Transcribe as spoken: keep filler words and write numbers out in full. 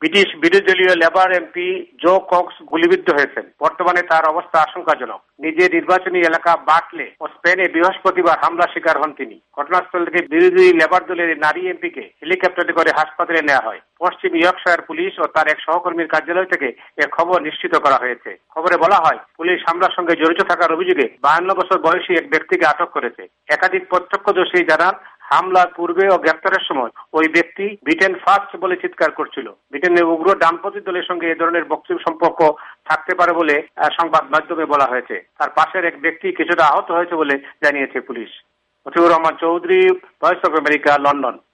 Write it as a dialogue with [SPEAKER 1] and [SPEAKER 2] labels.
[SPEAKER 1] British বিরোধী দলীয় labour MP জো Cox গুলিবিদ্ধ হয়েছেন। বর্তমানে তার অবস্থা আশঙ্কাজনক। নিজের নির্বাচনী এলাকা বাটলে ও স্পেনে বৃহস্পতিবার হামলা শিকার হন তিনি। ঘটনাস্থল থেকে বিরোধী লেবার দলের নারী এমপিকে হেলিকপ্টারে করে হাসপাতালে নেওয়া হয়। পশ্চিম ইয়র্কশায়ার পুলিশ ও তার এক সহকর্মীর কার্যালয় থেকে এ খবর নিশ্চিত করা হয়েছে। খবরে বলা হয়, পুলিশ হামলার সঙ্গে জড়িত থাকার অভিযোগে বায়ান্ন বছর বয়সী এক ব্যক্তিকে আটক করেছে। একাধিক প্রত্যক্ষদর্শী জানান, হামলার পূর্বে ও গ্রেপ্তারের সময় ওই ব্যক্তি ব্রিটেন ফার্স্ট বলে চিৎকার করছিল। ব্রিটেনের উগ্র ডানপন্থী দলের সঙ্গে এ ধরনের বক্তব্য সম্পর্ক থাকতে পারে বলে সংবাদ মাধ্যমে বলা হয়েছে। তার পাশের এক ব্যক্তি কিছুটা আহত হয়েছে বলে জানিয়েছে police. Motiur Rahman Chowdhury, voice of America, London.